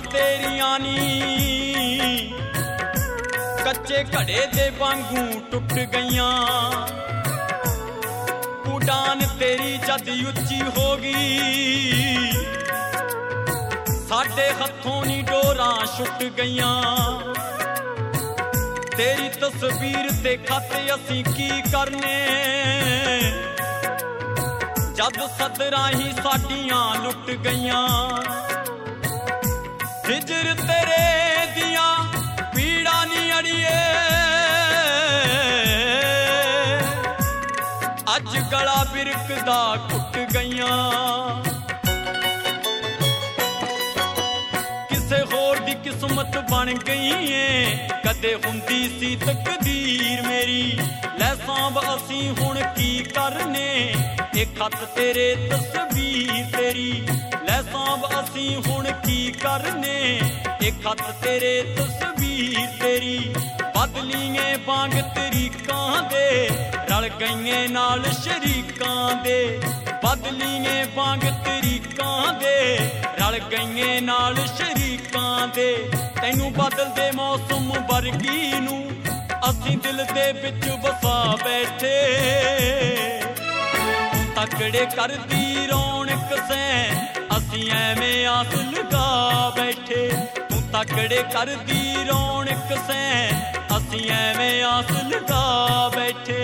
तेरियां नी कच्चे घड़े दे वांगू टुट गईयां। उड़ान तेरी जद उच्ची होगी साडे हथों नी डोरां छुट गईयां। तेरी तस्वीर ते खत असीं की करने जद सदरां ही साडियां लुट गईयां। हिजर तेरे दियां पीड़ा नी अड़िए अज गला बिरकदा घुट गईयां। किसे होर दी किस्मत बन गई है कदे हुंदी सी तकदीर मेरी। लै सांभ असीं हुण की करने ए खत तेरे तस्वीर तेरी। लै सांभ असीं हुण की करने ए खत तेरे तस्वीर तेरी। बदलीए वांग तरीकां दे रल गईए नाल शरीकां दे। बदलीए वांग तरीकां दे रल गईए नाल शरीकां दे। तैनू बदलदे मौसम वर्गी नू असीं दिल दे विच वसा बैठे। तकड़े करदी रौनक सैं असीं एवें आस लगा बैठे। तू तकड़े करदी रौनक सैं असीं एवें आस लगा बैठे।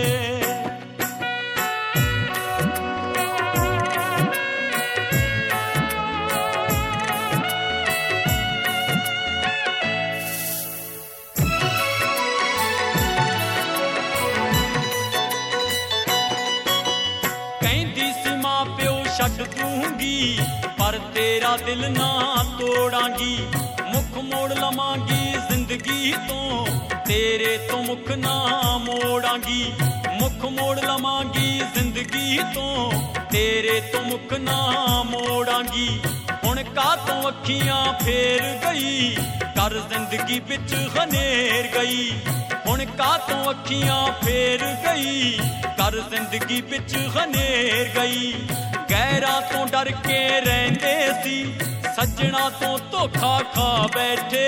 छड्ड दूंगी पर तेरा दिल ना तोड़ांगी। मुख मोड़ लवांगी जिंदगी तो तेरे तो मुख ना मोड़ांगी। मुख मोड़ लवांगी जिंदगी तो तेरे तो मुख ना मोड़ांगी। हुण का तो अखियां फेर गई कर जिंदगी बिच हनेर गई। हुण का तो अखियां फेर गई कर जिंदगी बिच हनेर गई। गैरां तो डर के रहिंदे सी सज्जणा तो धोखा खा बैठे।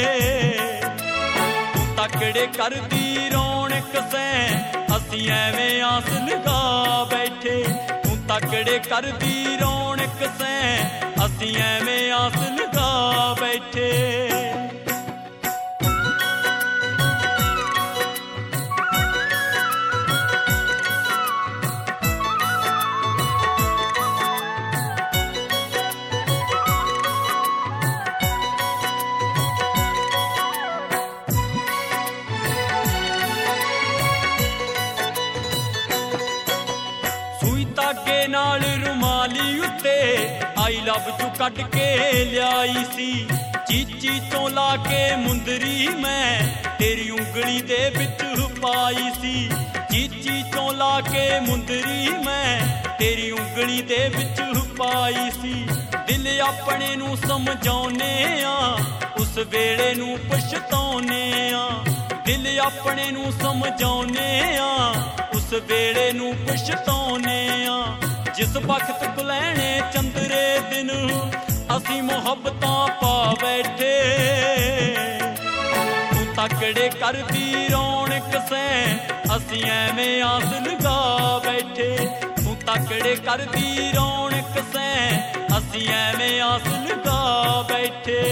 तू तकड़े करदी रौनक सैं असीं एवें आस लगा बैठे। तू तकड़े करदी रौनक सैं असीं एवें आस लगा बैठे। धागे नाल रुमाली उत्ते आई लव यू कट के लियाई सी। चीची तो ला के मुंदरी मैं तेरी उंगली दे विच पाई सी। चीची तो ला के मुंदरी मैं तेरी उंगली दे विच पाई सी। दिल अपने नू समझाउने आ उस वेले नू पछताउने आ। दिल अपने नू समझाउने आ उस वेले नू पछताउने आ। जिस वक्त कुलैणे चंदरे दिन असीं मुहब्बतां पा बैठे। तू तकड़े करदी रौनक सैं असीं एवें आस लगा बैठे। तू तकड़े करदी रौनक सैं असीं एवें आस लगा बैठे।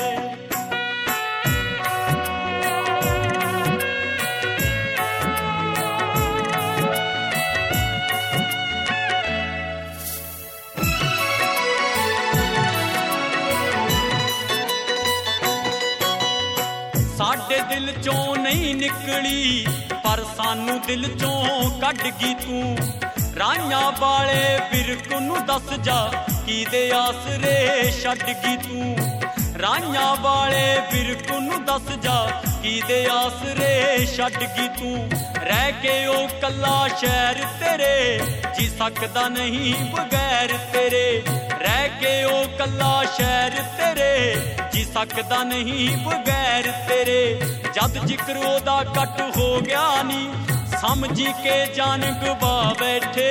साडे दिल चों नहीं निकली पर सानू दिल चों कढ गई तू। राइयां वाले बिरक नू दस जा कीदे आसरे छड्ड गई तू। राइयां वाले बिरक नू दस जा कीदे आसरे छड्ड गई तू। रह के ओ कल्ला शहर तेरे जी सकदा नहीं बगैर तेरे। रह के ओ कल्ला शहर तेरे जी सकदा नहीं बगैर तेरे। जद जिक्र ओदा कट हो गया नी समझी के जान गवा बैठे।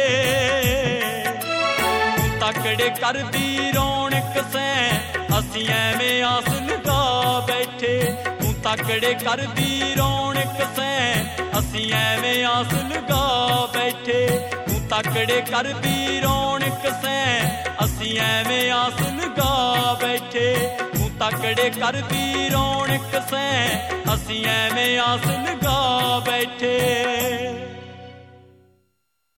तू तकड़े करदी रौनक सैं असीं एवें आस ਤਕੜੇ ਕਰਦੀ ਰੌਣਕ ਸੈਂ ਅਸੀਂ ਐਵੇਂ ਆਸ ਲਗਾ ਬੈਠੇ। ਤੂੰ ਤਕੜੇ ਕਰਦੀ ਰੌਣਕ ਸੈਂ ਅਸੀਂ ਐਵੇਂ ਆਸ ਲਗਾ ਬੈਠੇ। ਤੂੰ ਤਕੜੇ ਕਰਦੀ ਰੌਣਕ ਸੈਂ ਅਸੀਂ ਐਵੇਂ ਆਸ ਲਗਾ ਬੈਠੇ।